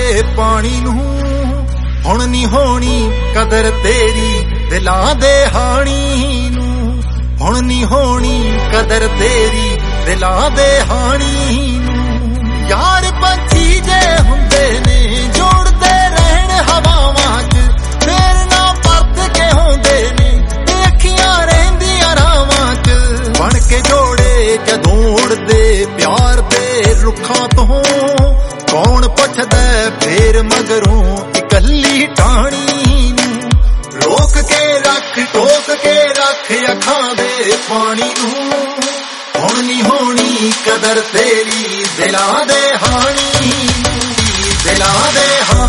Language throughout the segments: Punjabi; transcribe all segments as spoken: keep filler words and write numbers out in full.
ਦੇ ਪਾਣੀ ਨੂੰ। ਹੁਣ ਨੀ ਹੋਣੀ ਕਦਰ ਤੇਰੀ ਦਿਲਾਂ ਦੇ ਹਾਣੀ ਨੂੰ। ਹੁਣ ਨੀ ਹੋਣੀ ਕਦਰ ਤੇਰੀ ਦਿਲਾਂ ਦੇ ਹਾਣੀ ਨੂੰ। ਯਾਰ ਪੰਛੀ ਜੇ ਹੁੰਦੇ ਨੇ ਜੋੜਦੇ ਰਹਿਣ ਹਵਾਵਾਂ 'ਚ, ਫੇਰ ਨਾ ਪਰਤ ਕੇ ਹੁੰਦੇ ਨੇ ਤੇ ਅੱਖੀਆਂ ਰਹਿੰਦੀਆਂ ਰਾਵਾਂ 'ਚ। ਬਣ ਕੇ ਜੋੜੇ ਜਦੋਂ ਉੜਦੇ ਪਿਆਰ ਦੇ ਰੁੱਖਾਂ ਤੋਂ, ਕੌਣ ਪੁੱਛਦਾ ਫੇਰ ਮਗਰੋਂ ਇਕੱਲੀ ਟਾਹਣੀ ਨੂੰ। ਰੋਕ ਕੇ ਰੱਖ ਟੋਕ ਕੇ ਰੱਖ ਅੱਖਾਂ ਦੇ ਪਾਣੀ ਨੂੰ। ਹੁਣ ਨੀ ਹੋਣੀ ਕਦਰ ਤੇਰੀ ਦਿਲਾਂ ਦੇ ਹਾਣੀ, ਦਿਲਾਂ ਦੇ ਹਾਂ।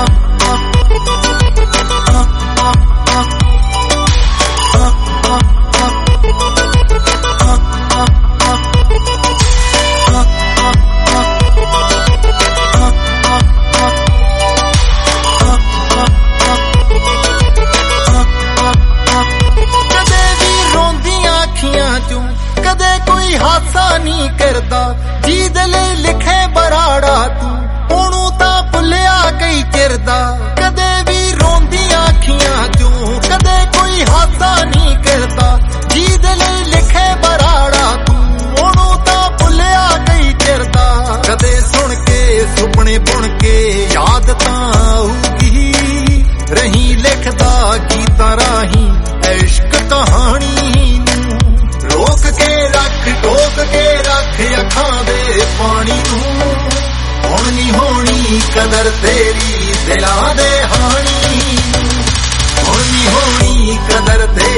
ਕਦੇ ਕੋਈ ਹਾਸਾ ਨਹੀਂ ਕਰਦਾ ਜਿਹਦੇ ਲਈ ਲਿਖੇ ਬਰਾੜਾ ਤੂੰ, ਉਹਨੂੰ ਤਾਂ ਭੁੱਲਿਆ ਕਈ ਚਿਰ ਦਾ। ਕਦੇ ਵੀ ਰੋਂਦੀਆਂ ਅੱਖੀਆਂ ਚੋਂ ਕਦੇ ਕੋਈ ਹਾਸਾ ਨਹੀਂ ਕਰਦਾ ਜਿਹਦੇ ਲਈ ਲਿਖੇ ਬਰਾੜਾ ਤੂੰ, ਉਹਨੂੰ ਤਾਂ ਭੁੱਲਿਆ ਕਈ ਚਿਰ ਦਾ। ਕਦੇ ਸੁਣ ਕੇ ਸੁਪਨੇ ਬੁਣ ਕੇ ਯਾਦ ਤਾਂ ਆਊਗੀ, ਰਹੀ ਲਿਖਦਾ ਗੀਤਾਂ ਰਾਹੀਂ ਇਸ਼ਕ ਕਹਾਣੀ ਨੂੰ। ਰੋਕ ਕੇ ਰੱਖ ਟੋਕ ਕੇ ਰੱਖ ਅੱਖਾਂ ਦੇ ਪਾਣੀ ਨੂੰ। ਹੁਣ ਨੀ ਹੋਣੀ ਕਦਰ ਤੇਰੀ ਦਿਲਾਂ ਦੇ ਹਾਣੀ, ਹੁਣ ਨੀ ਹੋਣੀ ਕਦਰ ਤੇਰੀ